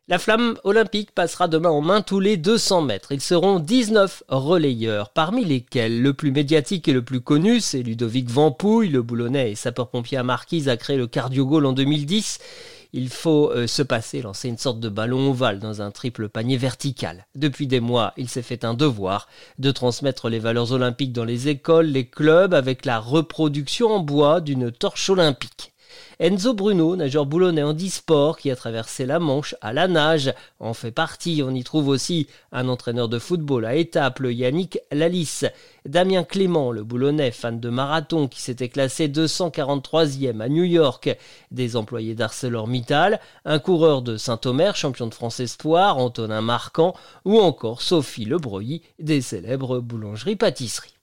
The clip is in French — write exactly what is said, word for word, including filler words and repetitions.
La flamme olympique passera demain en main tous les deux cents mètres. Ils seront dix-neuf relayeurs, parmi lesquels le plus médiatique et le plus connu, c'est Ludovic Vampouille, le Boulonnais et sapeur-pompier à Marquise a créé le cardio-goal en deux mille dix. Il faut euh, se passer, lancer une sorte de ballon ovale dans un triple panier vertical. Depuis des mois, il s'est fait un devoir de transmettre les valeurs olympiques dans les écoles, les clubs, avec la reproduction en bois d'une torche olympique. Enzo Bruno, nageur boulonnais en handisport qui a traversé la Manche à la nage, en fait partie. On y trouve aussi un entraîneur de football à étapes, le Yannick Lalisse. Damien Clément, le boulonnais fan de marathon qui s'était classé deux cent quarante-troisième à New York. Des employés d'ArcelorMittal, un coureur de Saint-Omer, champion de France Espoir, Antonin Marquand, ou encore Sophie Lebreuilly, des célèbres boulangeries-pâtisseries.